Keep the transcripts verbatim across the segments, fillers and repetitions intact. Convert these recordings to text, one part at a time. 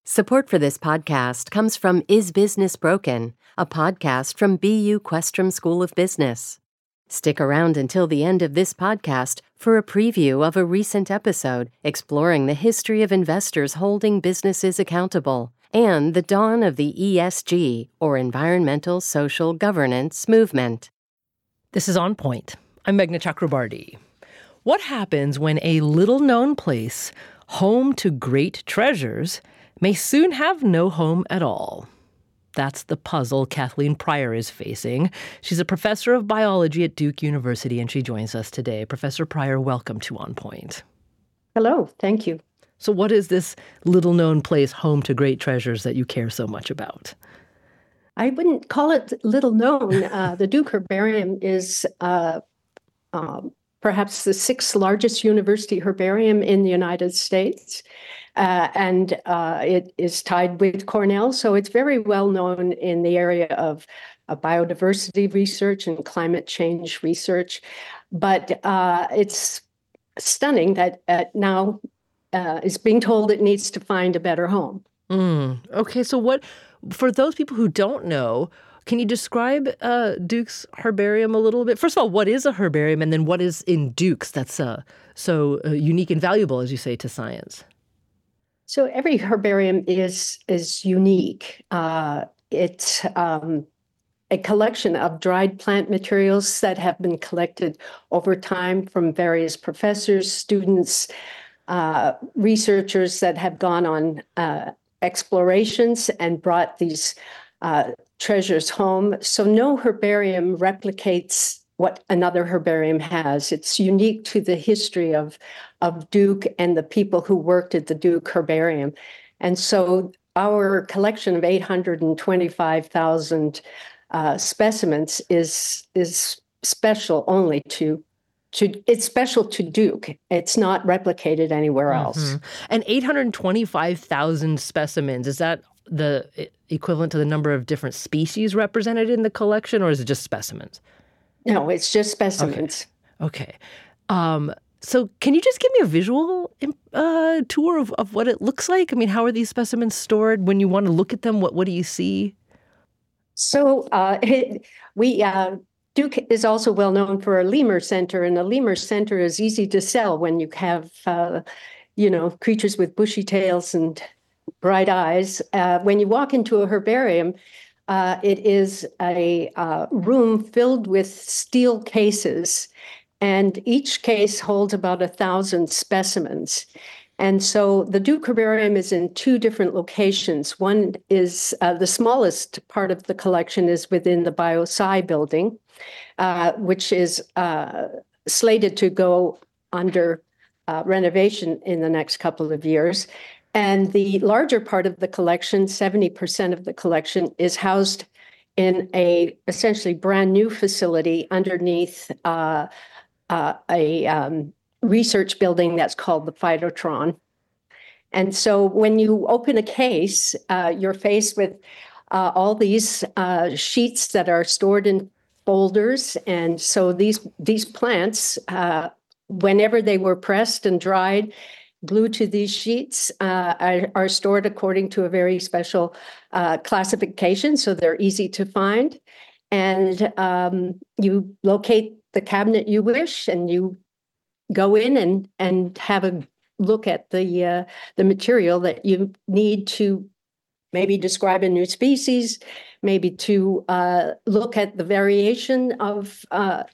Support for this podcast comes from Is Business Broken, a podcast from B U Questrom School of Business. Stick around until the end of this podcast for a preview of a recent episode exploring the history of investors holding businesses accountable and the dawn of the E S G, or Environmental Social Governance, movement. This is On Point. I'm Meghna Chakrabarty. What happens when a little-known place, home to great treasures, may soon have no home at all? That's the puzzle Kathleen Pryor is facing. She's a professor of biology at Duke University, and she joins us today. Professor Pryor, welcome to On Point. Hello, thank you. So what is this little-known place, home to great treasures, that you care so much about? I wouldn't call it little known. Uh, the Duke Herbarium is uh, um, perhaps the sixth largest university herbarium in the United States. Uh, and uh, it is tied with Cornell, so it's very well known in the area of uh, biodiversity research and climate change research. But uh, it's stunning that uh, now uh, is being told it needs to find a better home. Mm, okay, so what, for those people who don't know, can you describe uh, Duke's herbarium a little bit? First of all, what is a herbarium, and then what is in Duke's that's uh, so uh, unique and valuable, as you say, to science? So every herbarium is is unique. Uh, it's um, a collection of dried plant materials that have been collected over time from various professors, students, uh, researchers that have gone on uh, explorations and brought these uh, treasures home. So no herbarium replicates what another herbarium has. It's unique to the history of, of Duke and the people who worked at the Duke Herbarium. And so our collection of eight hundred twenty-five thousand uh, specimens is, is special only to, to, it's special to Duke. It's not replicated anywhere else. Mm-hmm. And eight hundred twenty-five thousand specimens, is that the equivalent to the number of different species represented in the collection, or is it just specimens? No, it's just specimens. Okay. okay. Um, so can you just give me a visual uh, tour of, of what it looks like? I mean, how are these specimens stored? When you want to look at them, what, what do you see? So uh, it, we uh, Duke is also well known for a lemur center, and a lemur center is easy to sell when you have, uh, you know, creatures with bushy tails and bright eyes. Uh, when you walk into a herbarium, Uh, it is a uh, room filled with steel cases, and each case holds about a thousand specimens. And so the Duke Herbarium is in two different locations. One is uh, the smallest part of the collection is within the BioSci building, uh, which is uh, slated to go under uh, renovation in the next couple of years. And the larger part of the collection, seventy percent of the collection, is housed in a essentially brand new facility underneath uh, uh, a um, research building that's called the Phytotron. And so when you open a case, uh, you're faced with uh, all these uh, sheets that are stored in folders. And so these, these plants, uh, whenever they were pressed and dried, glued to these sheets uh, are, are stored according to a very special uh, classification, so they're easy to find. And um, you locate the cabinet you wish, and you go in and, and have a look at the uh, the material that you need to maybe describe a new species, maybe to uh, look at the variation of uh,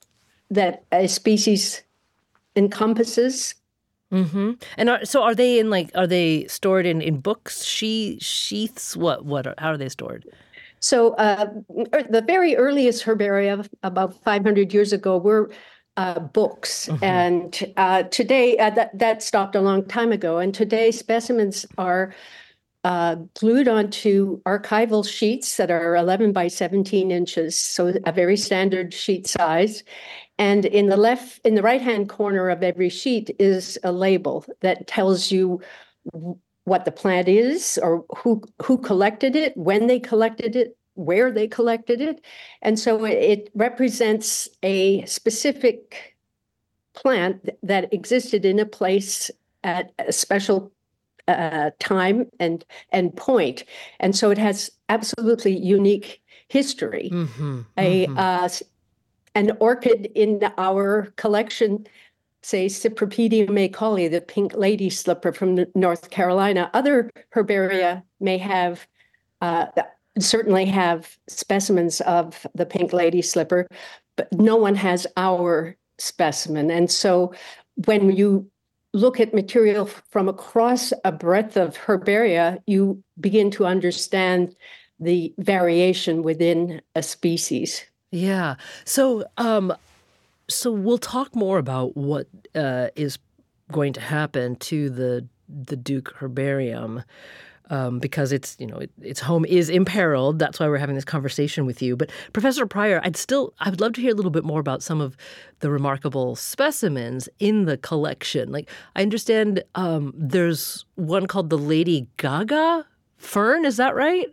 that a species encompasses. Mm-hmm. And are, so are they in like, are they stored in, in books, she, sheaths? What, what, are, how are they stored? So uh, the very earliest herbaria, about five hundred years ago, were uh, books. Mm-hmm. And uh, today, uh, that, that stopped a long time ago. And today specimens are uh, glued onto archival sheets that are eleven by seventeen inches, so a very standard sheet size. And in the left, in the right-hand corner of every sheet is a label that tells you what the plant is, or who who collected it, when they collected it, where they collected it. And so it represents a specific plant that existed in a place at a special uh, time and and point, and so it has absolutely unique history. Mm-hmm, A mm-hmm. uh, an orchid in our collection, say Cypripedium macaulay, the pink lady slipper from North Carolina. Other herbaria may have, uh, certainly have specimens of the pink lady slipper, but no one has our specimen. And so when you look at material from across a breadth of herbaria, you begin to understand the variation within a species. Yeah. So, um, so we'll talk more about what uh, is going to happen to the the Duke Herbarium. Um, because it's, you know, it, its home is imperiled. That's why we're having this conversation with you. But Professor Pryor, I'd still, I would love to hear a little bit more about some of the remarkable specimens in the collection. Like, I understand um, there's one called the Lady Gaga fern. Is that right?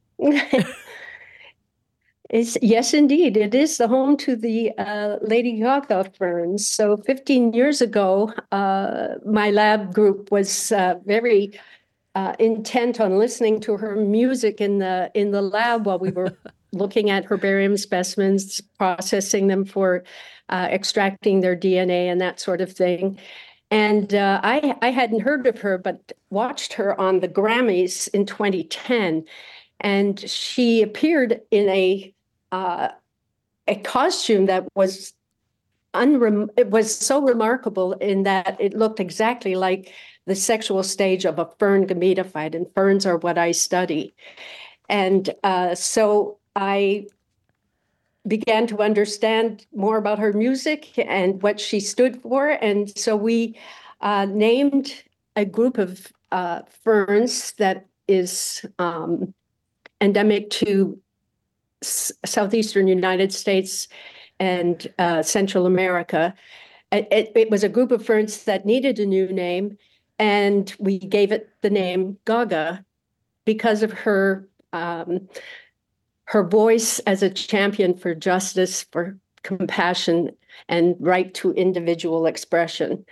It's, yes, indeed. It is the home to the uh, Lady Gaga ferns. So fifteen years ago, uh, my lab group was uh, very Uh, intent on listening to her music in the in the lab while we were looking at herbarium specimens, processing them for uh, extracting their D N A and that sort of thing. And uh, I I hadn't heard of her, but watched her on the Grammys in twenty ten, and she appeared in a uh, a costume that was unrem- it was so remarkable in that it looked exactly like the sexual stage of a fern gametophyte, and ferns are what I study. And uh, so I began to understand more about her music and what she stood for. And so we uh, named a group of uh, ferns that is um, endemic to s- southeastern United States and uh, Central America. It, it was a group of ferns that needed a new name, and we gave it the name Gaga because of her um, her voice as a champion for justice, for compassion, and right to individual expression.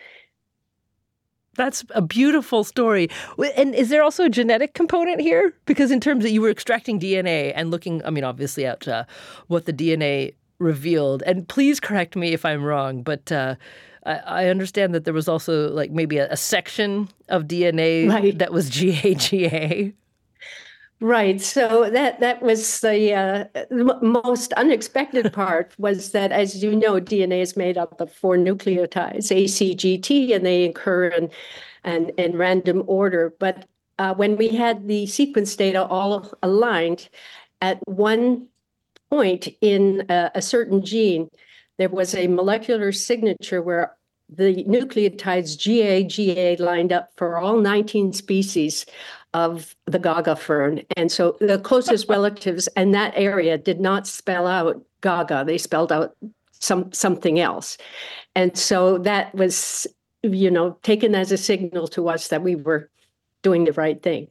That's a beautiful story. And is there also a genetic component here? Because in terms of you were extracting D N A and looking, I mean, obviously at uh, what the D N A revealed. And please correct me if I'm wrong, but uh, I, I understand that there was also like maybe a, a section of D N A Right. that was G A G A. Right. So that that was the uh, m- most unexpected part was that, as you know, D N A is made up of four nucleotides, A, C, G, T, and they occur in, in, in random order. But uh, when we had the sequence data all aligned at one point in a, a certain gene, there was a molecular signature where the nucleotides G A G A lined up for all nineteen species of the Gaga fern. And so the closest relatives in that area did not spell out Gaga, they spelled out some something else. And so that was, you know, taken as a signal to us that we were doing the right thing.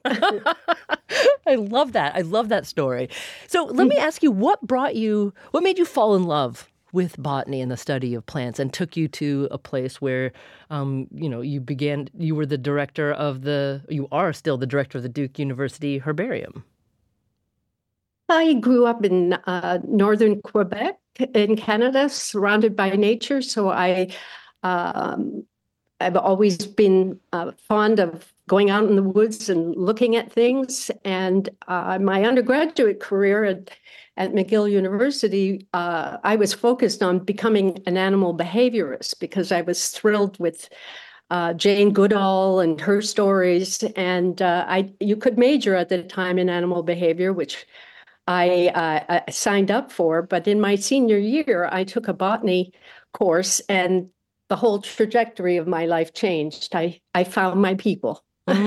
I love that. I love that story. So let me ask you, what brought you, what made you fall in love with botany and the study of plants and took you to a place where, um, you know, you began, you were the director of the, you are still the director of the Duke University Herbarium? I grew up in uh, northern Quebec in Canada, surrounded by nature. So I, um, I've always been uh, fond of going out in the woods and looking at things. And uh, my undergraduate career at, at McGill University, uh, I was focused on becoming an animal behaviorist because I was thrilled with uh, Jane Goodall and her stories. And uh, I, you could major at the time in animal behavior, which I, uh, I signed up for. But in my senior year, I took a botany course, and the whole trajectory of my life changed. I, I found my people.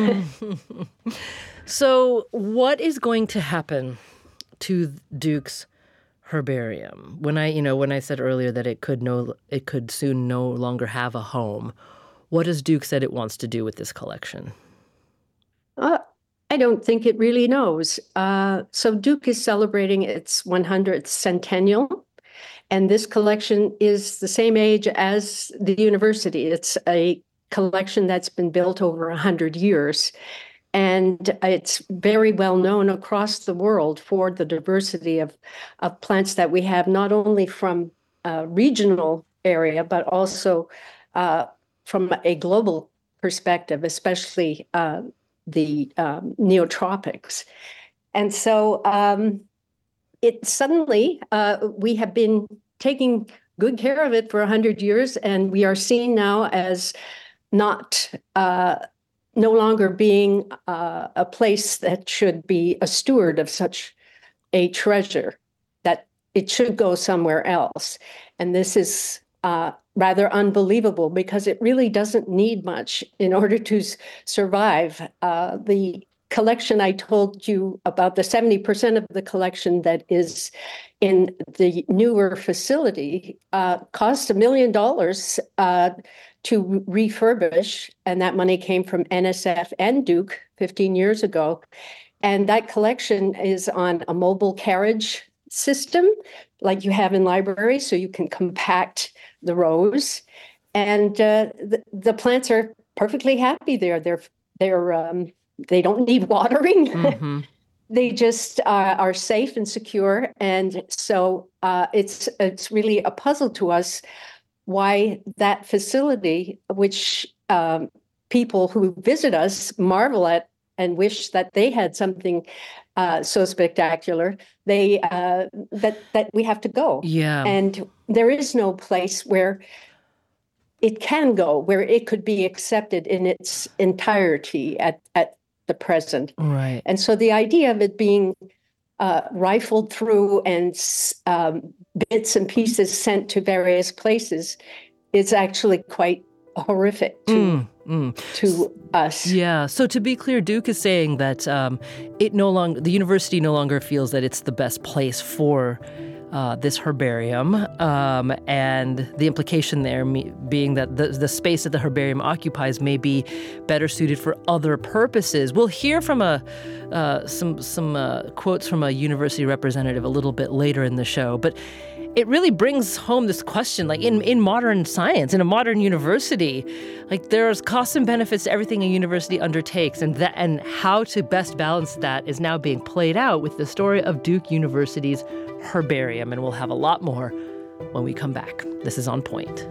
So what is going to happen to Duke's Herbarium? When I, you know, when I said earlier that it could no, it could soon no longer have a home, what has Duke said it wants to do with this collection? Uh, I don't think it really knows. Uh, so Duke is celebrating its one hundredth centennial, and this collection is the same age as the university. It's a collection that's been built over one hundred years. And it's very well known across the world for the diversity of, of plants that we have, not only from a regional area, but also uh, from a global perspective, especially uh, the um, neotropics. And so um, it suddenly, uh, we have been taking good care of it for one hundred years, and we are seen now as not uh, no longer being uh, a place that should be a steward of such a treasure, that it should go somewhere else. And this is uh, rather unbelievable, because it really doesn't need much in order to s- survive. Uh, the collection I told you about, the seventy percent of the collection that is in the newer facility, uh, cost a million dollars uh, to refurbish, and that money came from N S F and Duke fifteen years ago. And that collection is on a mobile carriage system, like you have in libraries, so you can compact the rows. And uh, the, the plants are perfectly happy there. They're they're um, they don't need watering. Mm-hmm. They just uh, are safe and secure. And so uh, it's it's really a puzzle to us why that facility, which um, people who visit us marvel at and wish that they had something uh, so spectacular, they uh, that that we have to go. Yeah. And there is no place where it can go, where it could be accepted in its entirety at, at the present. Right. And so the idea of it being uh, rifled through and um, bits and pieces sent to various places is actually quite horrific to Mm, mm. to us. Yeah. So to be clear, Duke is saying that um, it no longer, the university no longer feels that it's the best place for uh, this herbarium, um, and the implication there me- being that the, the space that the herbarium occupies may be better suited for other purposes. We'll hear from a uh, some some uh, quotes from a university representative a little bit later in the show, but it really brings home this question, like in, in modern science, in a modern university, like there's costs and benefits to everything a university undertakes, and that and how to best balance that is now being played out with the story of Duke University's herbarium, and we'll have a lot more when we come back. This is On Point.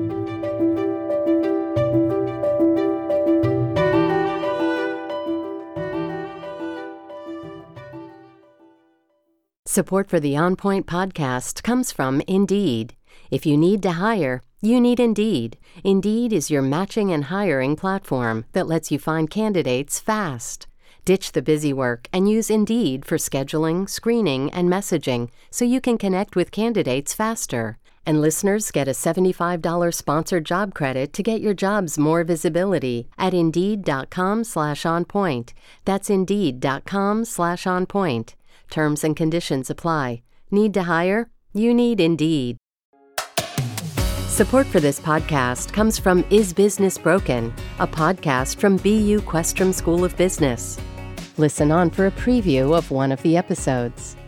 Support for the On Point podcast comes from Indeed. If you need to hire, you need Indeed. Indeed is your matching and hiring platform that lets you find candidates fast. Ditch the busy work and use Indeed for scheduling, screening, and messaging so you can connect with candidates faster. And listeners get a seventy-five dollars sponsored job credit to get your jobs more visibility at Indeed.com slash onpoint. That's Indeed.com slash onpoint. Terms and conditions apply. Need to hire? You need Indeed. Support for this podcast comes from Is Business Broken, a podcast from B U Questrom School of Business. Listen on for a preview of one of the episodes.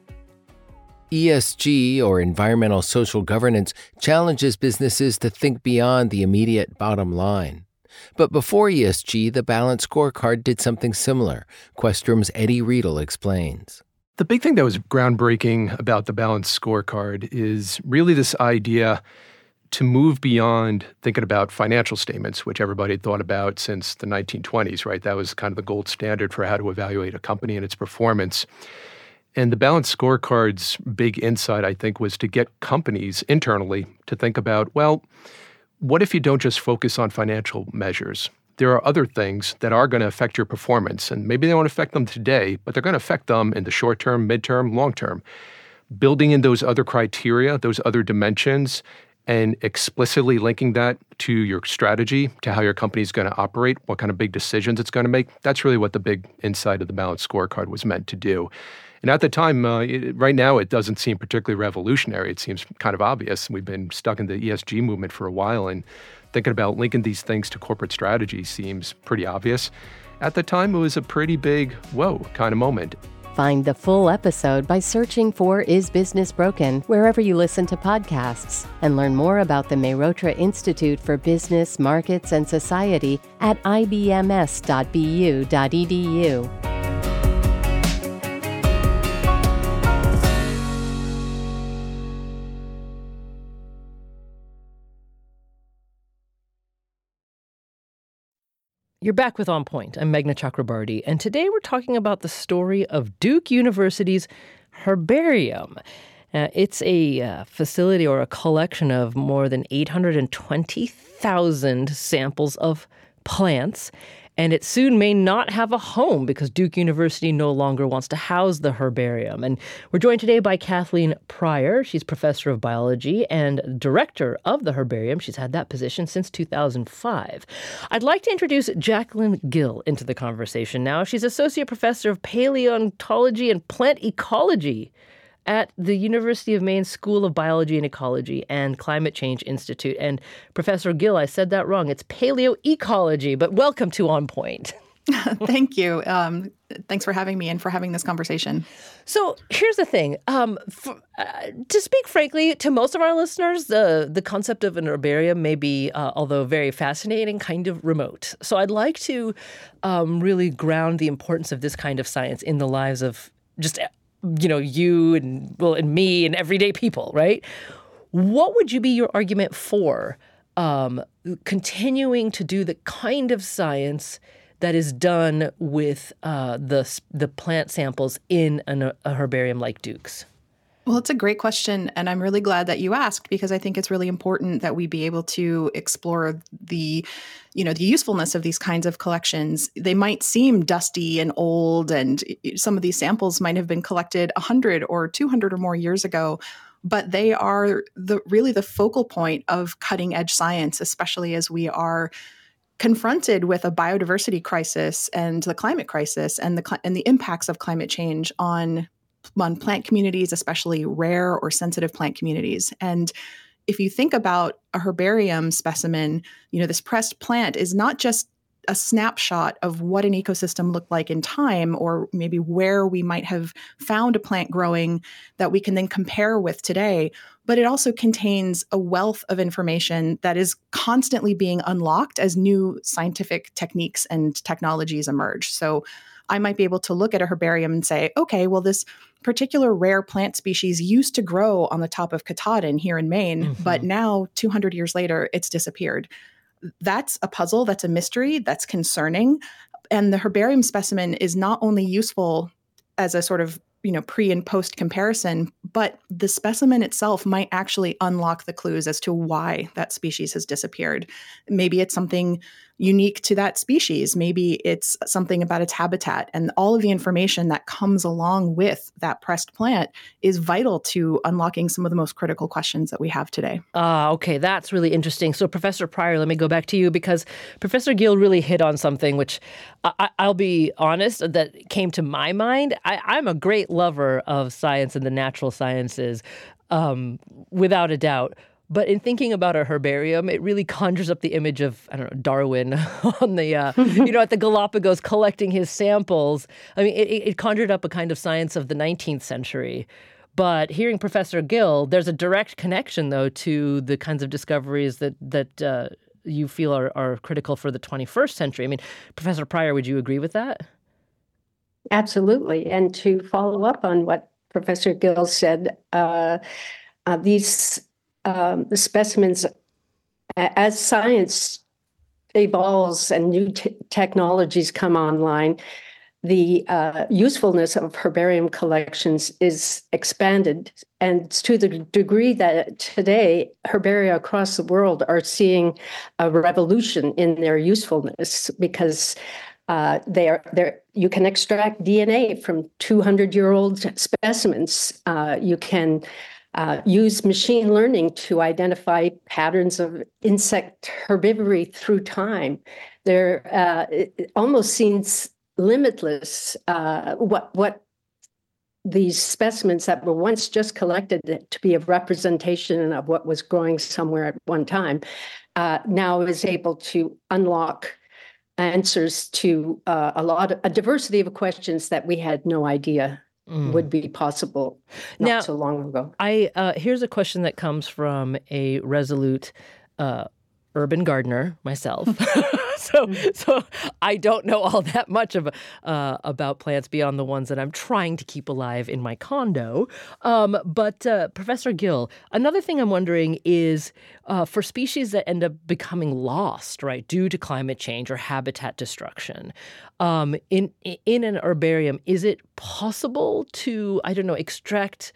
E S G, or environmental social governance, challenges businesses to think beyond the immediate bottom line. But before E S G, the Balanced Scorecard did something similar. Questrom's Eddie Riedel explains. The big thing that was groundbreaking about the Balanced Scorecard is really this idea to move beyond thinking about financial statements, which everybody had thought about since the nineteen twenties, right? That was kind of the gold standard for how to evaluate a company and its performance. And the Balanced Scorecard's big insight, I think, was to get companies internally to think about, well, what if you don't just focus on financial measures? There are other things that are going to affect your performance, and maybe they won't affect them today, but they're going to affect them in the short term, midterm, long term. Building in those other criteria, those other dimensions, and explicitly linking that to your strategy, to how your company is going to operate, what kind of big decisions it's going to make, that's really what the big insight of the Balanced Scorecard was meant to do. And at the time, uh, it, right now, it doesn't seem particularly revolutionary. It seems kind of obvious. We've been stuck in the E S G movement for a while, and thinking about linking these things to corporate strategy seems pretty obvious. At the time, it was a pretty big, whoa, kind of moment. Find the full episode by searching for Is Business Broken wherever you listen to podcasts, and learn more about the Mehrotra Institute for Business, Markets, and Society at I B M S dot B U dot E D U. You're back with On Point. I'm Meghna Chakrabarty, and today we're talking about the story of Duke University's Herbarium. Uh, it's a uh, facility or a collection of more than eight hundred twenty thousand samples of plants, and it soon may not have a home because Duke University no longer wants to house the herbarium. And we're joined today by Kathleen Pryor. She's professor of biology and director of the herbarium. She's had that position since two thousand five. I'd like to introduce Jacqueline Gill into the conversation now. She's associate professor of paleontology and plant ecology at the University of Maine School of Biology and Ecology and Climate Change Institute. And Professor Gill, I said that wrong. It's paleoecology, but welcome to On Point. Thank you. Um, thanks for having me and for having this conversation. So here's the thing. Um, for, uh, to speak frankly, to most of our listeners, the, the concept of an herbarium may be, uh, although very fascinating, kind of remote. So I'd like to um, really ground the importance of this kind of science in the lives of just you know, you and well, and me and everyday people, right? What would you be your argument for um, continuing to do the kind of science that is done with uh, the the plant samples in an, a herbarium like Duke's? Well, it's a great question, and I'm really glad that you asked, because I think it's really important that we be able to explore the, you know, the usefulness of these kinds of collections. They might seem dusty and old, and some of these samples might have been collected one hundred or two hundred or more years ago, but they are the really the focal point of cutting-edge science, especially as we are confronted with a biodiversity crisis and the climate crisis and the and the impacts of climate change on on plant communities, especially rare or sensitive plant communities. And if you think about a herbarium specimen, you know, this pressed plant is not just a snapshot of what an ecosystem looked like in time, or maybe where we might have found a plant growing that we can then compare with today, but it also contains a wealth of information that is constantly being unlocked as new scientific techniques and technologies emerge. So I might be able to look at a herbarium and say, okay, well, this particular rare plant species used to grow on the top of Katahdin here in Maine, mm-hmm. but now two hundred years later, it's disappeared. That's a puzzle. That's a mystery. That's concerning. And the herbarium specimen is not only useful as a sort of, you know, pre and post comparison, but the specimen itself might actually unlock the clues as to why that species has disappeared. Maybe it's something unique to that species. Maybe it's something about its habitat, and all of the information that comes along with that pressed plant is vital to unlocking some of the most critical questions that we have today. Ah, uh, okay. That's really interesting. So Professor Pryor, let me go back to you, because Professor Gill really hit on something which I, I'll be honest, that came to my mind. I, I'm a great lover of science and the natural sciences, um, without a doubt. But in thinking about a herbarium, it really conjures up the image of, I don't know, Darwin on the, uh, you know, at the Galapagos collecting his samples. I mean, it, it conjured up a kind of science of the nineteenth century. But hearing Professor Gill, there's a direct connection, though, to the kinds of discoveries that that uh, you feel are, are critical for the twenty-first century. I mean, Professor Pryor, would you agree with that? Absolutely. And to follow up on what Professor Gill said, uh, uh, these Um, the specimens, as science evolves and new t- technologies come online, the uh, usefulness of herbarium collections is expanded. And to the degree that today herbaria across the world are seeing a revolution in their usefulness, because uh, they are there. You can extract D N A from two hundred year old specimens. Uh, you can Uh, use machine learning to identify patterns of insect herbivory through time. There, uh, it, it almost seems limitless uh, what what these specimens that were once just collected to be a representation of what was growing somewhere at one time uh, now is able to unlock answers to uh, a lot of a diversity of questions that we had no idea mm. would be possible not now, so long ago. I uh, here's a question that comes from a resolute uh, urban gardener myself. so so I don't know all that much of uh, about plants beyond the ones that I'm trying to keep alive in my condo. Um, but uh, Professor Gill, another thing I'm wondering is uh, for species that end up becoming lost, right, due to climate change or habitat destruction, um, in in an herbarium, is it possible to, I don't know, extract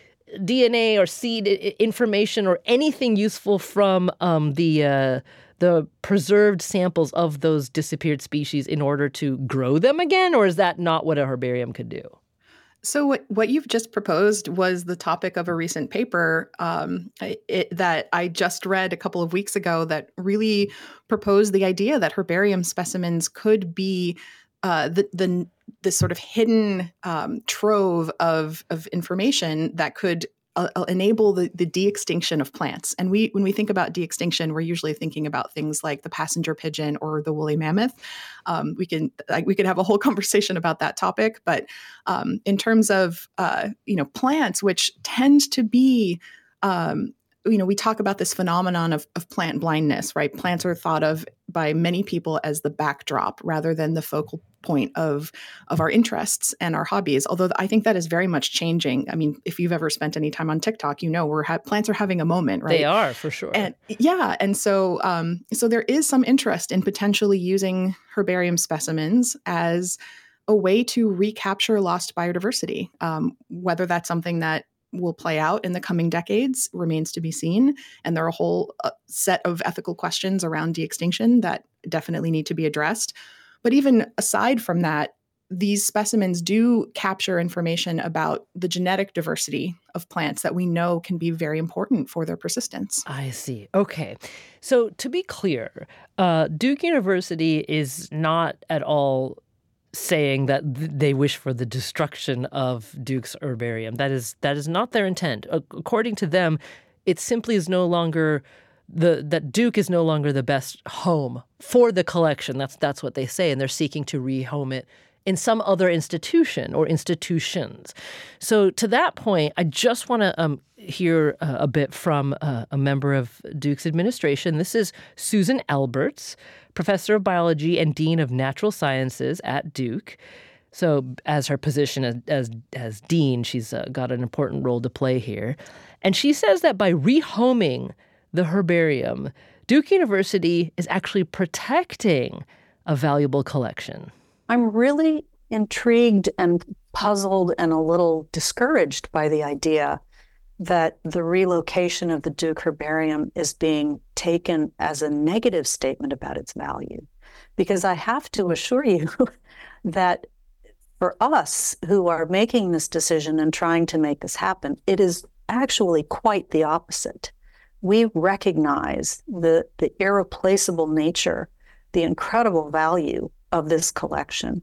D N A or seed information or anything useful from um, the uh, the preserved samples of those disappeared species in order to grow them again? Or is that not what a herbarium could do? So what, what you've just proposed was the topic of a recent paper um, it, that I just read a couple of weeks ago that really proposed the idea that herbarium specimens could be uh, the the this sort of hidden um, trove of of information that could uh, enable the, the de-extinction of plants. And we, when we think about de-extinction, we're usually thinking about things like the passenger pigeon or the woolly mammoth. Um, we can like, we could have a whole conversation about that topic. But um, in terms of uh, you know plants, which tend to be um, you know, we talk about this phenomenon of, of plant blindness, right? Plants are thought of by many people as the backdrop rather than the focal point of, of our interests and our hobbies. Although I think that is very much changing. I mean, if you've ever spent any time on TikTok, you know, we're ha- plants are having a moment, right? They are, for sure. And yeah. And so, um, so there is some interest in potentially using herbarium specimens as a way to recapture lost biodiversity. Um, whether that's something that will play out in the coming decades remains to be seen. And there are a whole uh, set of ethical questions around de-extinction that definitely need to be addressed. But even aside from that, these specimens do capture information about the genetic diversity of plants that we know can be very important for their persistence. I see. Okay. So to be clear, uh, Duke University is not at all saying that th- they wish for the destruction of Duke's herbarium. That is that is not their intent. A- according to them, it simply is no longer the that Duke is no longer the best home for the collection. That's that's what they say, and they're seeking to rehome it in some other institution or institutions. So to that point, I just want to um, hear uh, a bit from uh, a member of Duke's administration. This is Susan Alberts, professor of biology and dean of natural sciences at Duke. So as her position as as, as dean, she's uh, got an important role to play here. And she says that by rehoming the herbarium, Duke University is actually protecting a valuable collection. I'm really intrigued and puzzled and a little discouraged by the idea that the relocation of the Duke Herbarium is being taken as a negative statement about its value. Because I have to assure you that for us who are making this decision and trying to make this happen, it is actually quite the opposite. We recognize the, the irreplaceable nature, the incredible value of this collection.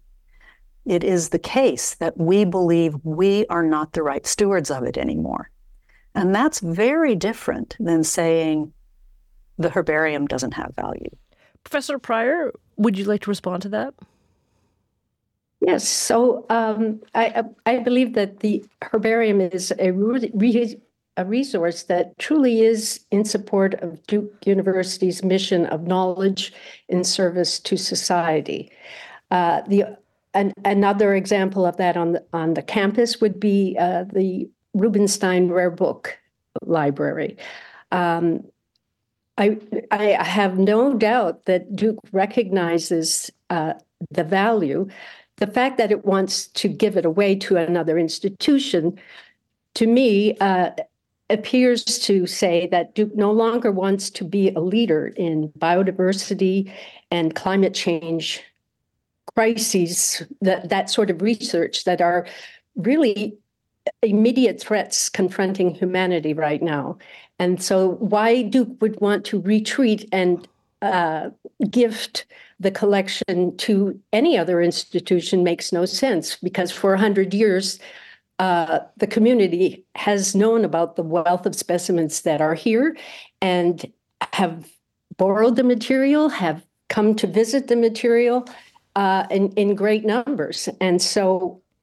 It is the case that we believe we are not the right stewards of it anymore. And that's very different than saying the herbarium doesn't have value. Professor Pryor, would you like to respond to that? Yes. So um, I, I believe that the herbarium is a, re- a resource that truly is in support of Duke University's mission of knowledge in service to society. Uh, the an, another example of that on the on the campus would be uh, the Rubenstein Rare Book Library. Um, I I have no doubt that Duke recognizes uh, the value. The fact that it wants to give it away to another institution, to me, uh, appears to say that Duke no longer wants to be a leader in biodiversity and climate change crises, that, that sort of research that are really immediate threats confronting humanity right now. And so why Duke would want to retreat and uh, gift the collection to any other institution makes no sense, because for one hundred years, uh, the community has known about the wealth of specimens that are here and have borrowed the material, have come to visit the material uh, in, in great numbers. And so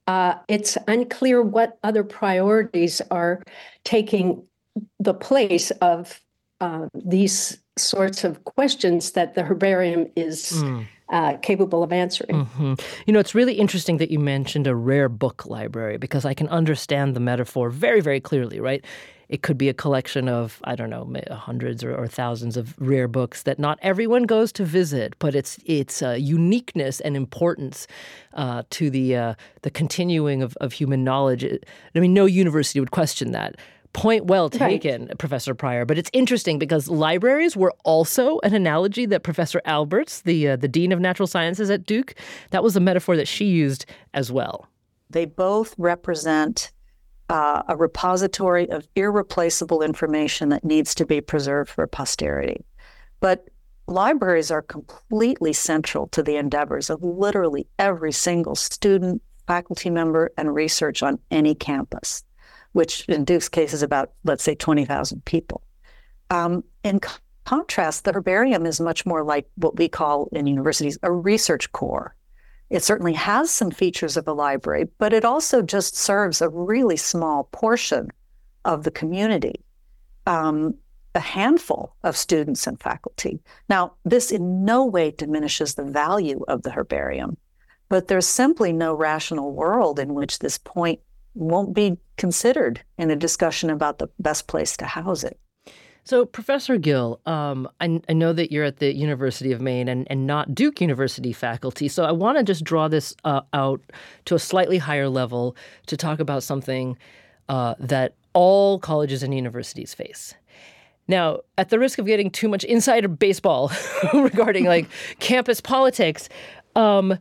uh, it's unclear what other priorities are taking the place of uh, these sorts of questions that the herbarium is mm. uh, capable of answering. Mm-hmm. You know, it's really interesting that you mentioned a rare book library, because I can understand the metaphor very, very clearly, right? It could be a collection of, I don't know, hundreds or, or thousands of rare books that not everyone goes to visit, but it's it's uh, uniqueness and importance uh, to the uh, the continuing of, of human knowledge. I mean, no university would question that. Point well taken, right. Professor Pryor. But it's interesting because libraries were also an analogy that Professor Alberts, the uh, the Dean of Natural Sciences at Duke, that was a metaphor that she used as well. They both represent Uh, a repository of irreplaceable information that needs to be preserved for posterity. But libraries are completely central to the endeavors of literally every single student, faculty member, and research on any campus, which in Duke's case is about, let's say, twenty thousand people. Um, in co- contrast, the herbarium is much more like what we call in universities a research core. It certainly has some features of a library, but it also just serves a really small portion of the community, um, a handful of students and faculty. Now, this in no way diminishes the value of the herbarium, but there's simply no rational world in which this point won't be considered in a discussion about the best place to house it. So, Professor Gill, um, I, I know that you're at the University of Maine and, and not Duke University faculty, so I want to just draw this uh, out to a slightly higher level to talk about something uh, that all colleges and universities face. Now, at the risk of getting too much insider baseball regarding like campus politics, um,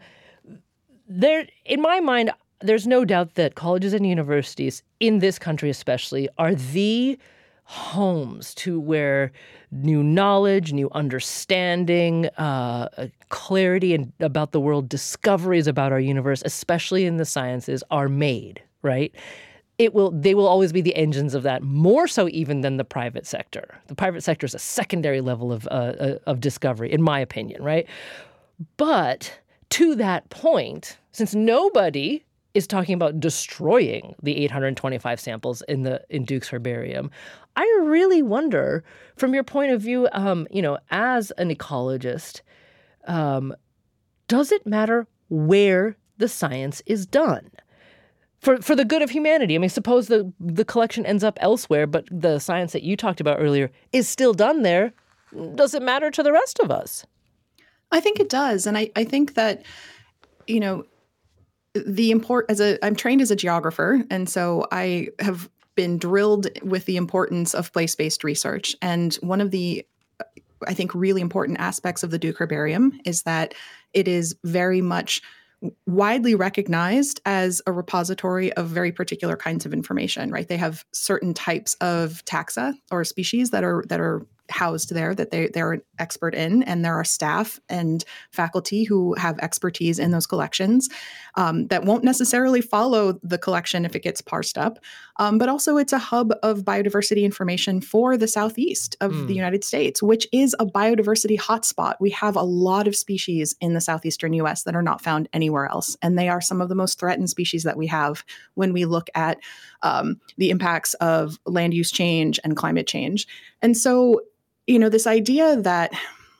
there, in my mind, there's no doubt that colleges and universities in this country especially are the homes to where new knowledge, new understanding, uh, clarity and about the world, discoveries about our universe, especially in the sciences, are made, right? It will. They will always be the engines of that, more so even than the private sector. The private sector is a secondary level of uh, of discovery, in my opinion, right? But to that point, since nobody is talking about destroying the eight hundred twenty-five samples in the in Duke's herbarium, I really wonder, from your point of view, um, you know, as an ecologist, um, does it matter where the science is done? For for the good of humanity. I mean, suppose the, the collection ends up elsewhere, but the science that you talked about earlier is still done there. Does it matter to the rest of us? I think it does. And I, I think that, you know, the import as a I'm trained as a geographer, and so I have been drilled with the importance of place-based research. And one of the, I think, really important aspects of the Duke Herbarium is that it is very much widely recognized as a repository of very particular kinds of information, right? They have certain types of taxa or species that are that are housed there that they, they're an expert in, and there are staff and faculty who have expertise in those collections um, that won't necessarily follow the collection if it gets parsed up, um, but also it's a hub of biodiversity information for the southeast of mm. the United States, which is a biodiversity hotspot. We have a lot of species in the southeastern U S that are not found anywhere else, and they are some of the most threatened species that we have when we look at um, the impacts of land use change and climate change. And so you know, this idea that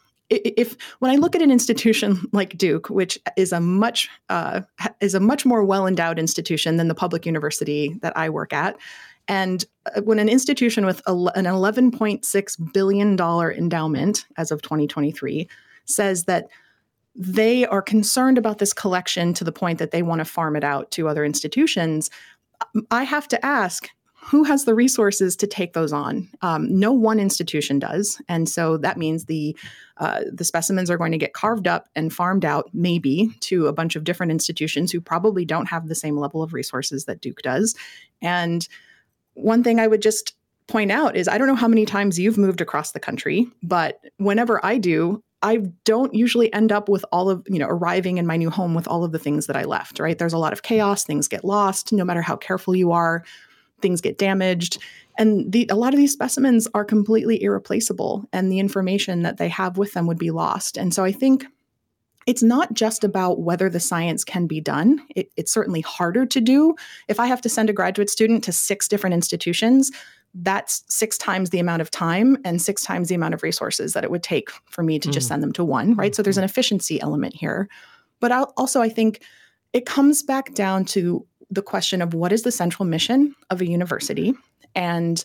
if when I look at an institution like Duke, which is a much uh, is a much more well-endowed institution than the public university that I work at, and when an institution with an eleven point six billion dollars endowment as of twenty twenty-three says that they are concerned about this collection to the point that they want to farm it out to other institutions, I have to ask, who has the resources to take those on? Um, no one institution does. And so that means the uh, the specimens are going to get carved up and farmed out, maybe, to a bunch of different institutions who probably don't have the same level of resources that Duke does. And one thing I would just point out is I don't know how many times you've moved across the country, but whenever I do, I don't usually end up with all of, you know, arriving in my new home with all of the things that I left, right? There's a lot of chaos. Things get lost, no matter how careful you are. Things get damaged. And the, a lot of these specimens are completely irreplaceable, and the information that they have with them would be lost. And so I think it's not just about whether the science can be done. It, it's certainly harder to do. If I have to send a graduate student to six different institutions, that's six times the amount of time and six times the amount of resources that it would take for me to mm. just send them to one, right? Mm-hmm. So there's an efficiency element here. But I'll, also, I think it comes back down to the question of what is the central mission of a university and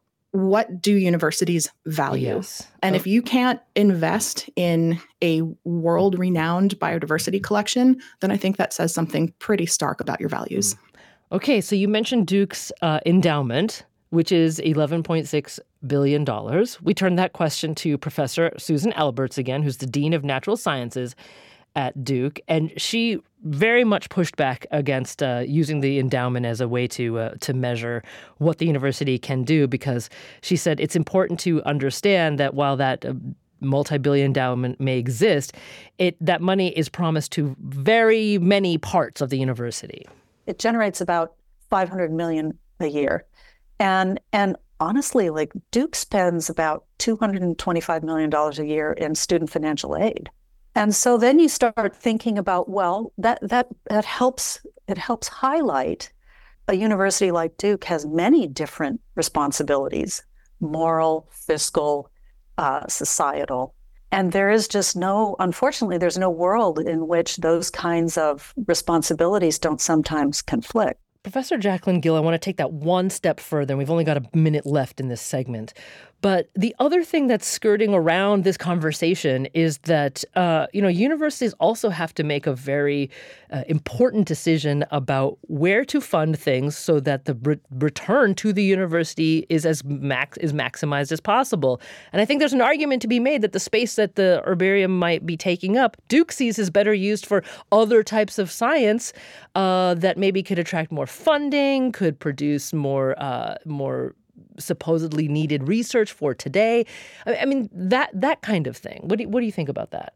what do universities value? Yes. And oh. if you can't invest in a world-renowned biodiversity collection, then I think that says something pretty stark about your values. Okay, so you mentioned Duke's uh, endowment, which is eleven point six billion dollars. We turned that question to Professor Susan Alberts again, who's the Dean of Natural Sciences at Duke, and she very much pushed back against uh, using the endowment as a way to uh, to measure what the university can do, because she said it's important to understand that while that uh, multi-billion endowment may exist, it that money is promised to very many parts of the university. It generates about five hundred million dollars a year, and and honestly, like Duke spends about two hundred twenty-five million dollars a year in student financial aid. And so then you start thinking about, well, that that that helps it helps highlight a university like Duke has many different responsibilities, moral, fiscal, uh, societal. And there is just no, unfortunately, there's no world in which those kinds of responsibilities don't sometimes conflict. Professor Jacqueline Gill, I want to take that one step further, and we've only got a minute left in this segment. But the other thing that's skirting around this conversation is that, uh, you know, universities also have to make a very uh, important decision about where to fund things so that the re- return to the university is as max is maximized as possible. And I think there's an argument to be made that the space that the herbarium might be taking up, Duke sees is better used for other types of science uh, that maybe could attract more funding, could produce more uh, more. supposedly needed research for today. I mean, that that kind of thing. What do you, what do you think about that?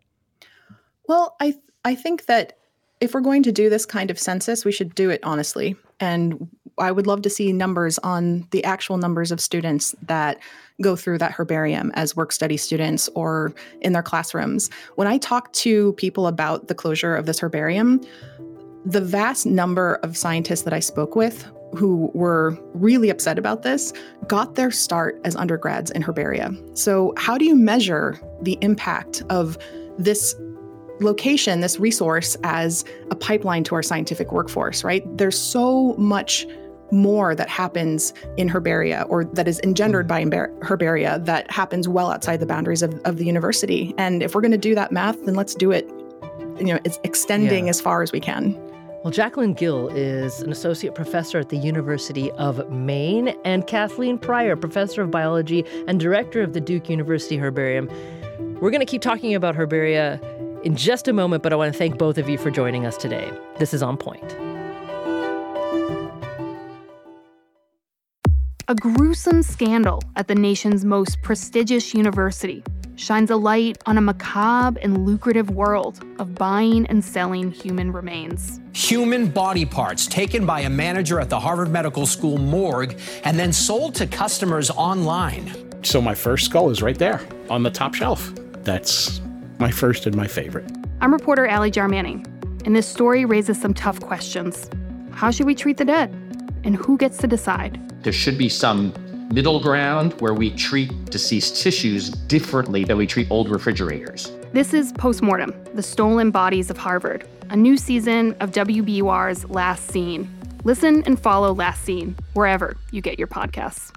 Well, I I think that if we're going to do this kind of census, we should do it honestly. And I would love to see numbers on the actual numbers of students that go through that herbarium as work study students or in their classrooms. When I talk to people about the closure of this herbarium, the vast number of scientists that I spoke with who were really upset about this got their start as undergrads in herbaria. So how do you measure the impact of this location, this resource, as a pipeline to our scientific workforce, right? There's so much more that happens in herbaria or that is engendered by herbaria that happens well outside the boundaries of, of the university. And if we're going to do that math, then let's do it, you know, it's extending yeah. as far as we can. Well, Jacqueline Gill is an associate professor at the University of Maine, and Kathleen Pryor, professor of biology and director of the Duke University Herbarium. We're going to keep talking about herbaria in just a moment, but I want to thank both of you for joining us today. This is On Point. A gruesome scandal at the nation's most prestigious university shines a light on a macabre and lucrative world of buying and selling human remains. Human body parts taken by a manager at the Harvard Medical School morgue and then sold to customers online. So my first skull is right there on the top shelf. That's my first and my favorite. I'm reporter Allie Jarmanning, and this story raises some tough questions. How should we treat the dead? And who gets to decide? There should be some middle ground where we treat deceased tissues differently than we treat old refrigerators. This is Postmortem, The Stolen Bodies of Harvard, a new season of W B U R's Last Seen. Listen and follow Last Seen wherever you get your podcasts.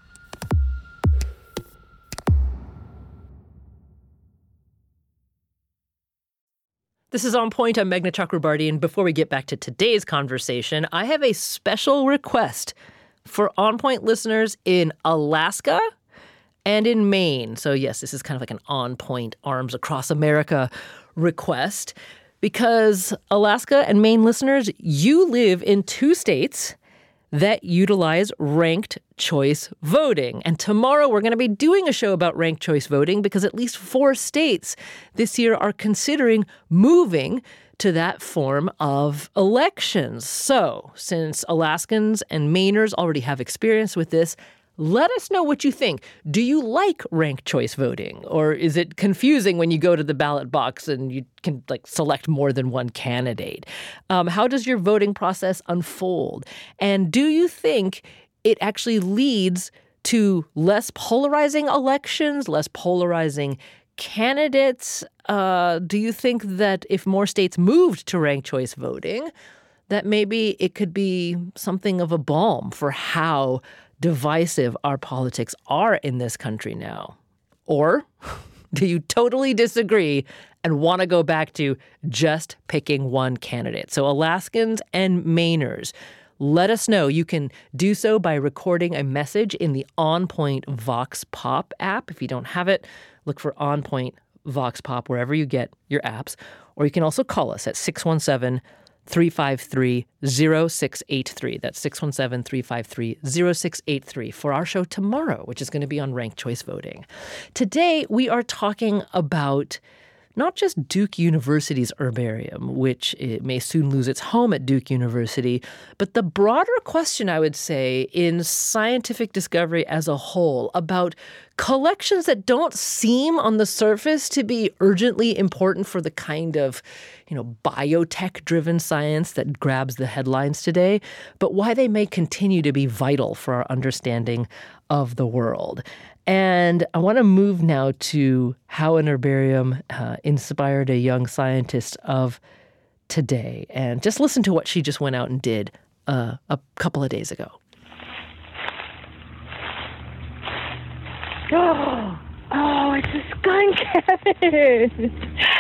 This is On Point. I'm Meghna Chakrabarty, and before we get back to today's conversation, I have a special request for On Point listeners in Alaska and in Maine. So yes, this is kind of like an On Point Arms Across America request, because Alaska and Maine listeners, you live in two states that utilize ranked choice voting. And tomorrow we're going to be doing a show about ranked choice voting because at least four states this year are considering moving to that form of elections. So, since Alaskans and Mainers already have experience with this, Let us know what you think. Do you like ranked choice voting? Or is it confusing when you go to the ballot box and you can like select more than one candidate? Um, how does your voting process unfold? And do you think it actually leads to less polarizing elections, less polarizing candidates? Uh, do you think that if more states moved to ranked choice voting, that maybe it could be something of a balm for how divisive our politics are in this country now? Or do you totally disagree and want to go back to just picking one candidate? So Alaskans and Mainers, let us know. You can do so by recording a message in the On Point Vox Pop app. If you don't have it, look for On Point Vox Pop wherever you get your apps. Or you can also call us at six one seven, three five three, zero six eight three. That's six one seven, three five three, zero six eight three for our show tomorrow, which is going to be on ranked choice voting. Today, we are talking about not just Duke University's herbarium, which it may soon lose its home at Duke University, but the broader question, I would say, in scientific discovery as a whole about collections that don't seem on the surface to be urgently important for the kind of, you know, biotech-driven science that grabs the headlines today, but why they may continue to be vital for our understanding of the world. And I want to move now to how an herbarium uh, inspired a young scientist of today. And just listen to what she just went out and did uh, a couple of days ago. Oh, oh, it's a skunk cabbage.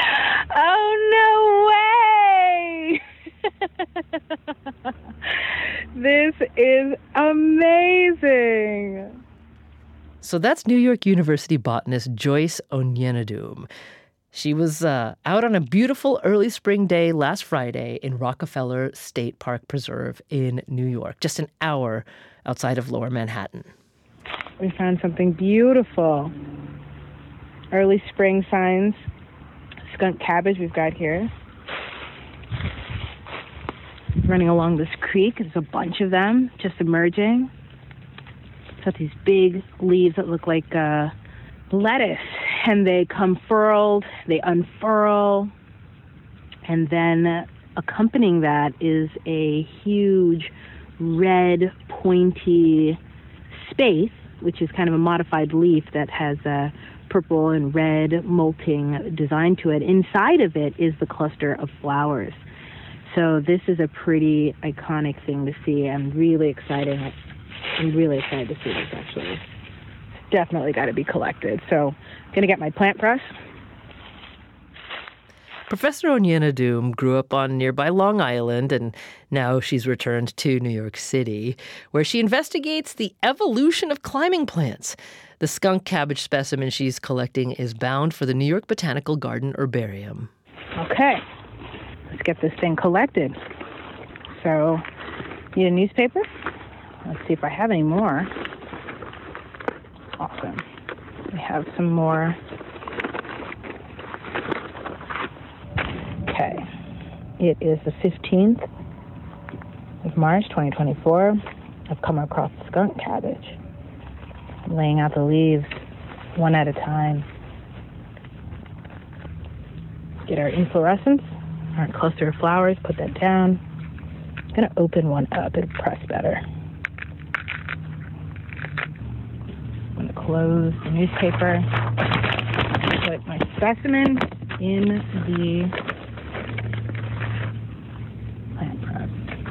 Oh, no way. This is amazing. So that's New York University botanist Joyce Onyenadum. She was uh, out on a beautiful early spring day last Friday in Rockefeller State Park Preserve in New York, just an hour outside of Lower Manhattan. We found something beautiful. Early spring signs. Skunk cabbage we've got here. Running along this creek, there's a bunch of them just emerging. It's got these big leaves that look like uh, lettuce, and they come furled, they unfurl, and then accompanying that is a huge red pointy spathe, which is kind of a modified leaf that has a purple and red molting design to it. Inside of it is the cluster of flowers. So this is a pretty iconic thing to see. I'm really excited. I'm really excited to see this, actually. It's definitely got to be collected. So I'm going to get my plant press. Professor Onyenadum grew up on nearby Long Island, and now she's returned to New York City, where she investigates the evolution of climbing plants. The skunk cabbage specimen she's collecting is bound for the New York Botanical Garden Herbarium. Okay, let's get this thing collected. So, need a newspaper? Let's see if I have any more. Awesome. We have some more. Okay. It is the fifteenth of March, twenty twenty-four. I've come across the skunk cabbage. I'm laying out the leaves one at a time. Get our inflorescence, our cluster of flowers, put that down. I'm going to open one up. It'll press better. I'm going to close the newspaper. Put my specimen in the plant press.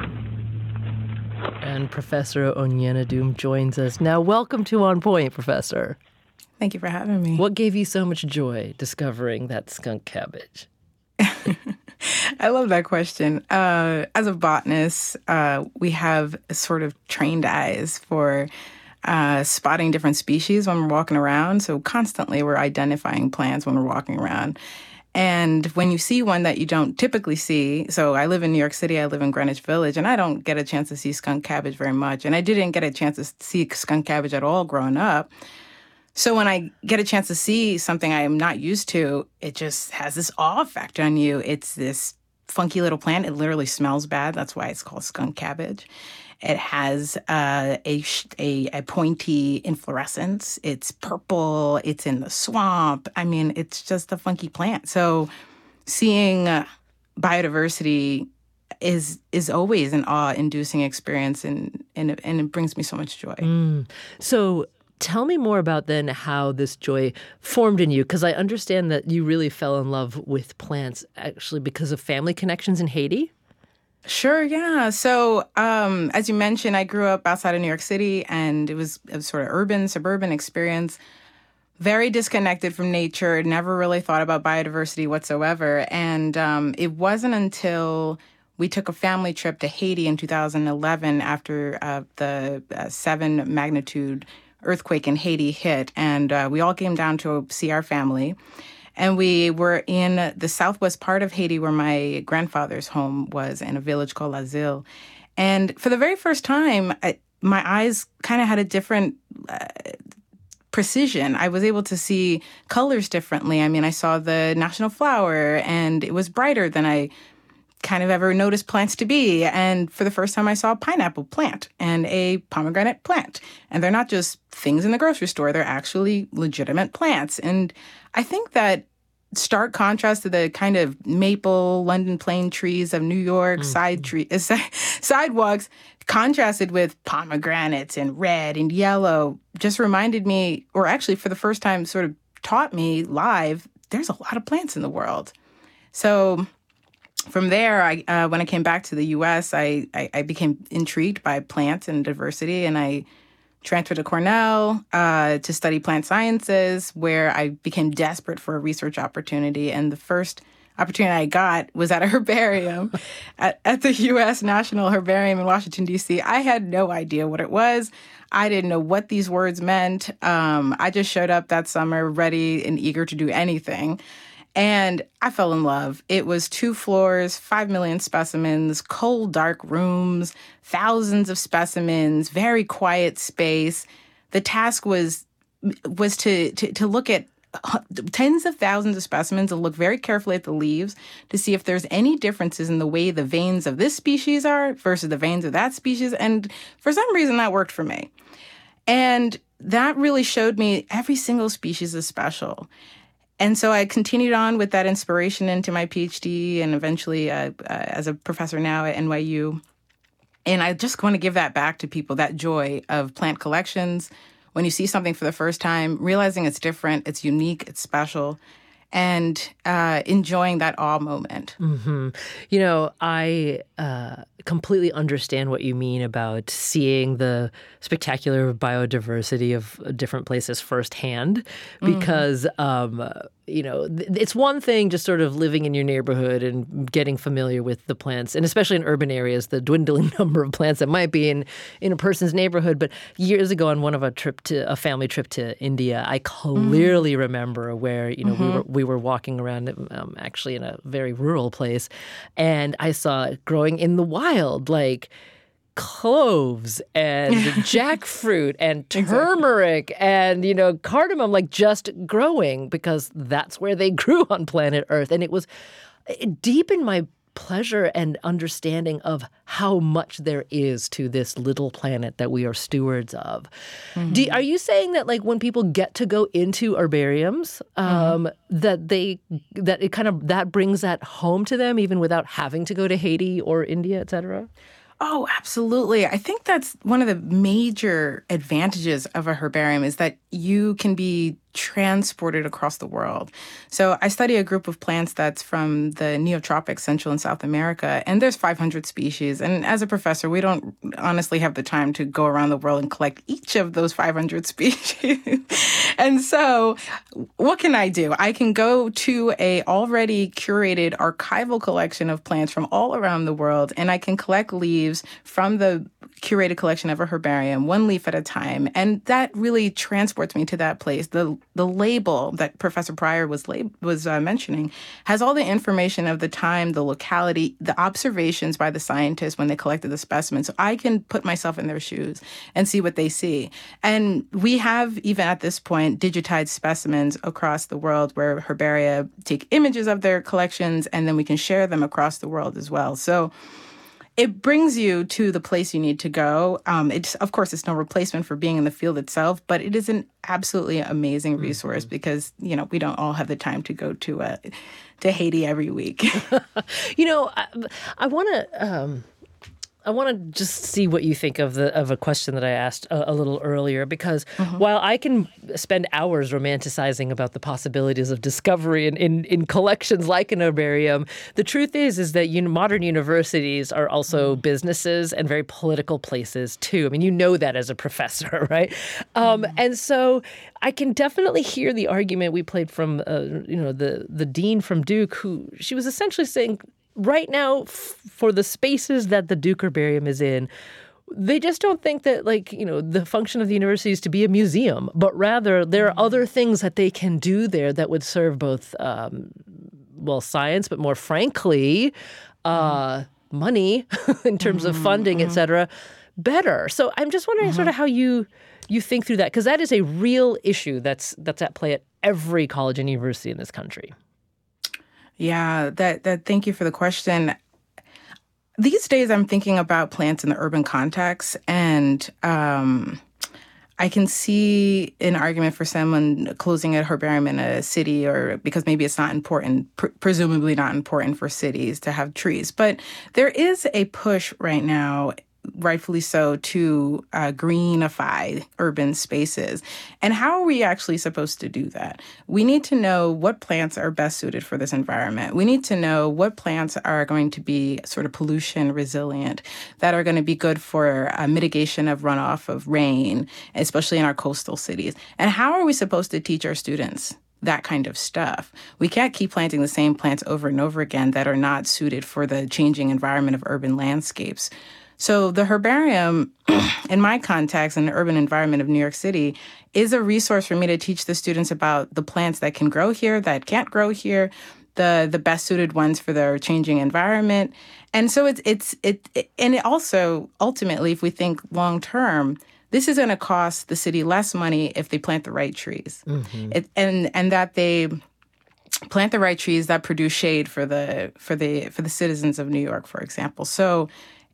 And Professor Onyenadum joins us now. Welcome to On Point, Professor. Thank you for having me. What gave you so much joy discovering that skunk cabbage? I love that question. Uh, as a botanist, uh, we have sort of trained eyes for uh, spotting different species when we're walking around. So constantly we're identifying plants when we're walking around. And when you see one that you don't typically see, so I live in New York City, I live in Greenwich Village, and I don't get a chance to see skunk cabbage very much. And I didn't get a chance to see skunk cabbage at all growing up. So when I get a chance to see something I am not used to, it just has this awe factor on you. It's this funky little plant. It literally smells bad. That's why it's called skunk cabbage. It has uh, a, a a pointy inflorescence. It's purple. It's in the swamp. I mean, it's just a funky plant. So seeing uh, biodiversity is is always an awe-inducing experience, and, and, and it brings me so much joy. Mm. So tell me more about then how this joy formed in you, because I understand that you really fell in love with plants actually because of family connections in Haiti. Sure, yeah. So um, as you mentioned, I grew up outside of New York City, and it was a sort of urban, suburban experience. Very disconnected from nature, never really thought about biodiversity whatsoever. And um, it wasn't until we took a family trip to Haiti in two thousand eleven after uh, the uh, seven magnitude earthquake in Haiti hit. And uh, we all came down to see our family. And we were in the southwest part of Haiti where my grandfather's home was, in a village called L'Asile. And for the very first time, I, my eyes kind of had a different uh, precision. I was able to see colors differently. I mean, I saw the national flower, and it was brighter than I kind of ever noticed plants to be. And for the first time, I saw a pineapple plant and a pomegranate plant. And they're not just things in the grocery store. They're actually legitimate plants. And I think that stark contrast to the kind of maple London plane trees of New York, mm-hmm. side tree, uh, sidewalks, contrasted with pomegranates and red and yellow, just reminded me, or actually for the first time sort of taught me live, there's a lot of plants in the world. So from there, I uh, when I came back to the U S, I, I, I became intrigued by plants and diversity, and I transferred to Cornell uh, to study plant sciences, where I became desperate for a research opportunity. And the first opportunity I got was at a herbarium at, at the U S National Herbarium in Washington, D C. I had no idea what it was. I didn't know what these words meant. Um, I just showed up that summer ready and eager to do anything. And I fell in love. It was two floors, five million specimens, cold, dark rooms, thousands of specimens, very quiet space. The task was was to to, to look at tens of thousands of specimens and look very carefully at the leaves to see if there's any differences in the way the veins of this species are versus the veins of that species. And for some reason, that worked for me. And that really showed me every single species is special. And so I continued on with that inspiration into my PhD and eventually uh, uh, as a professor now at N Y U. And I just want to give that back to people, that joy of plant collections. When you see something for the first time, realizing it's different, it's unique, it's special, and uh, enjoying that awe moment. Mm-hmm. You know, I uh, completely understand what you mean about seeing the spectacular biodiversity of different places firsthand, because, mm-hmm. um, you know, it's one thing just sort of living in your neighborhood and getting familiar with the plants, and especially in urban areas, the dwindling number of plants that might be in, in a person's neighborhood. But years ago on one of a trip to a family trip to India, I clearly mm-hmm. remember where, you know, mm-hmm. we were we were walking around um, actually in a very rural place, and I saw growing in the wild, like cloves and jackfruit and turmeric exactly. and, you know, cardamom, like just growing, because that's where they grew on planet Earth. And it was it deepened my pleasure and understanding of how much there is to this little planet that we are stewards of. Mm-hmm. Do, are you saying that, like, when people get to go into herbariums, um, mm-hmm. that they that it kind of that brings that home to them, even without having to go to Haiti or India, et cetera? Oh, absolutely. I think that's one of the major advantages of a herbarium is that you can be transported across the world. So I study a group of plants that's from the neotropics, Central and South America, and there's five hundred species. And as a professor, we don't honestly have the time to go around the world and collect each of those five hundred species. And so what can I do? I can go to a already curated archival collection of plants from all around the world, and I can collect leaves from the curated collection of a herbarium, one leaf at a time. And that really transports me to that place. The the label that Professor Pryor was lab- was uh, mentioning has all the information of the time, the locality, the observations by the scientists when they collected the specimen. So I can put myself in their shoes and see what they see. And we have, even at this point, digitized specimens across the world where herbaria take images of their collections, and then we can share them across the world as well. So it brings you to the place you need to go. Um, it's, of course, it's no replacement for being in the field itself, but it is an absolutely amazing resource mm-hmm. because, you know, we don't all have the time to go to uh, to Haiti every week. You know, I, I want to... Um... I want to just see what you think of the of a question that I asked a, a little earlier, because mm-hmm. while I can spend hours romanticizing about the possibilities of discovery in, in, in collections like an herbarium, the truth is is that you know, modern universities are also mm-hmm. businesses and very political places too. I mean, you know that as a professor, right? Um, mm-hmm. And so I can definitely hear the argument we played from uh, you know the the dean from Duke, who she was essentially saying, right now, f- for the spaces that the Duke Herbarium is in, they just don't think that, like, you know, the function of the university is to be a museum, but rather there are other things that they can do there that would serve both, um, well, science, but more frankly, uh, mm-hmm. money in terms mm-hmm. of funding, mm-hmm. et cetera, better. So I'm just wondering mm-hmm. sort of how you you think through that, because that is a real issue that's that's at play at every college and university in this country. Yeah, that that. Thank you for the question. These days, I'm thinking about plants in the urban context, and um, I can see an argument for someone closing a herbarium in a city, or because maybe it's not important, pr- presumably not important for cities to have trees. But there is a push right now, rightfully so, to uh, greenify urban spaces. And how are we actually supposed to do that? We need to know what plants are best suited for this environment. We need to know what plants are going to be sort of pollution resilient, that are going to be good for uh, mitigation of runoff of rain, especially in our coastal cities. And how are we supposed to teach our students that kind of stuff? We can't keep planting the same plants over and over again that are not suited for the changing environment of urban landscapes. So the herbarium, in my context, in the urban environment of New York City, is a resource for me to teach the students about the plants that can grow here, that can't grow here, the the best suited ones for their changing environment. And so it's it's it, it and it also, ultimately, if we think long term, this is going to cost the city less money if they plant the right trees, mm-hmm. it, and and that they plant the right trees that produce shade for the for the for the citizens of New York, for example. So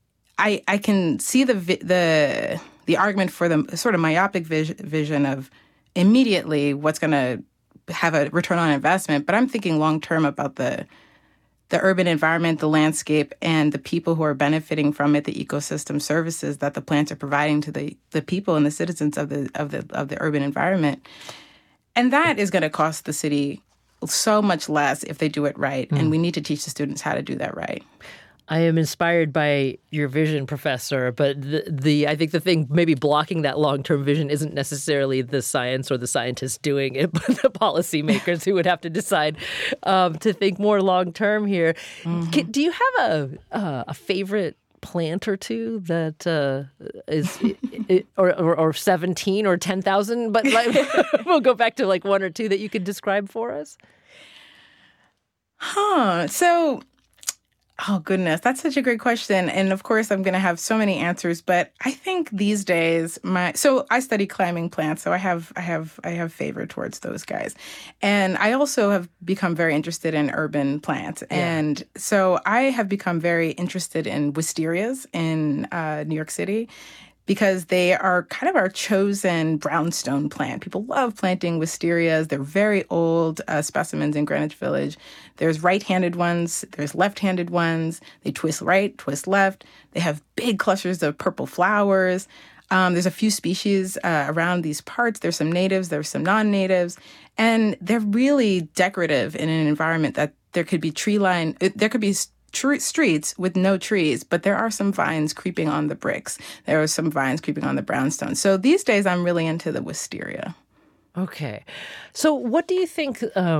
I, I can see the the the argument for the sort of myopic vis- vision of immediately what's going to have a return on investment, but I'm thinking long term about the the urban environment, the landscape, and the people who are benefiting from it, the ecosystem services that the plants are providing to the, the people and the citizens of the of the of the urban environment, and that is going to cost the city so much less if they do it right, mm. and we need to teach the students how to do that right. I am inspired by your vision, Professor, but the, the I think the thing maybe blocking that long-term vision isn't necessarily the science or the scientists doing it, but the policymakers who would have to decide um, to think more long-term here. Mm-hmm. Can, do you have a uh, a favorite plant or two that uh, is it, or, or or seventeen or ten thousand? But like, we'll go back to like one or two that you could describe for us. Huh. So. Oh, goodness. That's such a great question. And of course, I'm going to have so many answers. But I think these days, my so I study climbing plants. So I have I have I have favor towards those guys. And I also have become very interested in urban plants. Yeah. And so I have become very interested in wisterias in uh, New York City, because they are kind of our chosen brownstone plant. People love planting wisterias. They're very old uh, specimens in Greenwich Village. There's right-handed ones. There's left-handed ones. They twist right, twist left. They have big clusters of purple flowers. Um, there's a few species uh, around these parts. There's some natives. There's some non-natives. And they're really decorative in an environment that there could be tree line. There could be Tr- streets with no trees, but there are some vines creeping on the bricks. There are some vines creeping on the brownstone. So these days, I'm really into the wisteria. Okay. So what do you think um,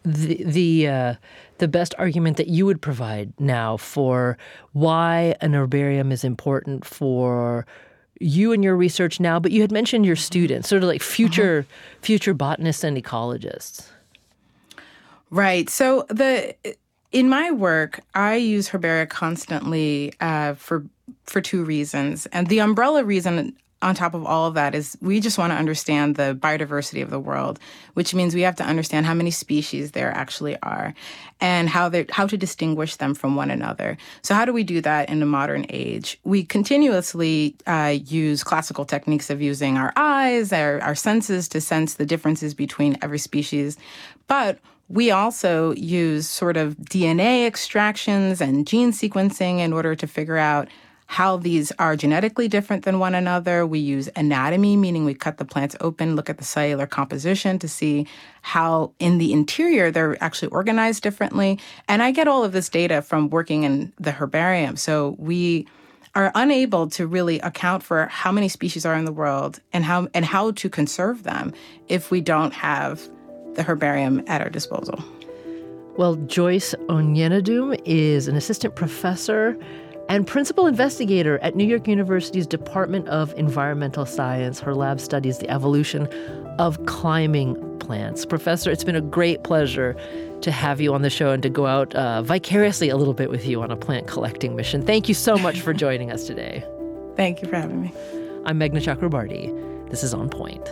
the the uh, the best argument that you would provide now for why an herbarium is important for you and your research now, but you had mentioned your students, sort of like future uh-huh. future botanists and ecologists. Right. So the in my work, I use herbaria constantly uh, for for two reasons, and the umbrella reason on top of all of that is we just want to understand the biodiversity of the world, which means we have to understand how many species there actually are and how they how to distinguish them from one another. So how do we do that in the modern age? We continuously uh, use classical techniques of using our eyes, our, our senses to sense the differences between every species. But we also use sort of D N A extractions and gene sequencing in order to figure out how these are genetically different than one another. We use anatomy, meaning we cut the plants open, look at the cellular composition to see how in the interior they're actually organized differently. And I get all of this data from working in the herbarium. So we are unable to really account for how many species are in the world and how and how to conserve them if we don't have the herbarium at our disposal. Well, Joyce Onyenadum is an assistant professor and principal investigator at New York University's Department of Environmental Science. Her lab studies the evolution of climbing plants. Professor, it's been a great pleasure to have you on the show and to go out uh, vicariously a little bit with you on a plant collecting mission. Thank you so much for joining us today. Thank you for having me. I'm Meghna Chakrabarty. This is On Point.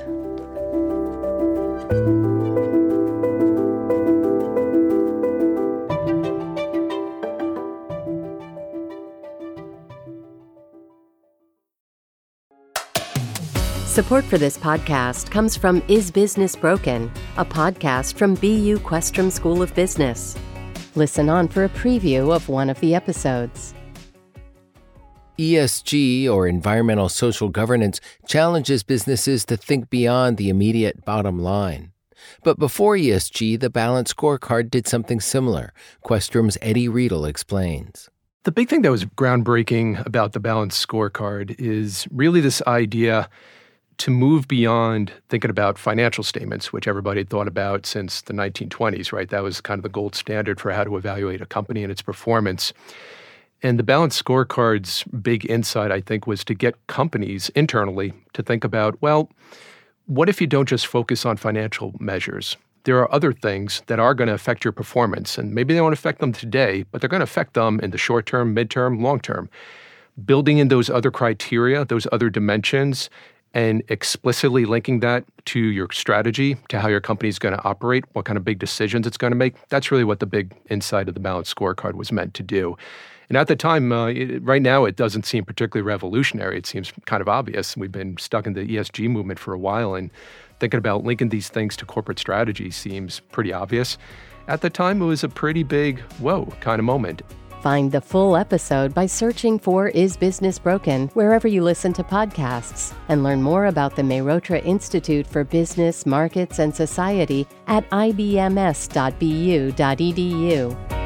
Support for this podcast comes from Is Business Broken, a podcast from B U Questrom School of Business. Listen on for a preview of one of the episodes. E S G, or environmental social governance, challenges businesses to think beyond the immediate bottom line. But before E S G, the Balanced Scorecard did something similar. Questrom's Eddie Riedel explains. The big thing that was groundbreaking about the Balanced Scorecard is really this idea to move beyond thinking about financial statements, which everybody had thought about since the nineteen twenties, right? That was kind of the gold standard for how to evaluate a company and its performance. And the Balanced Scorecard's big insight, I think, was to get companies internally to think about, well, what if you don't just focus on financial measures? There are other things that are going to affect your performance, and maybe they won't affect them today, but they're going to affect them in the short term, midterm, long term. Building in those other criteria, those other dimensions, and explicitly linking that to your strategy, to how your company is going to operate, what kind of big decisions it's going to make, that's really what the big insight of the Balanced Scorecard was meant to do. And at the time, uh, it, right now, it doesn't seem particularly revolutionary. It seems kind of obvious. We've been stuck in the E S G movement for a while, and thinking about linking these things to corporate strategy seems pretty obvious. At the time, it was a pretty big, whoa, kind of moment. Find the full episode by searching for Is Business Broken wherever you listen to podcasts, and learn more about the Mehrotra Institute for Business, Markets, and Society at I B M S dot B U dot E D U.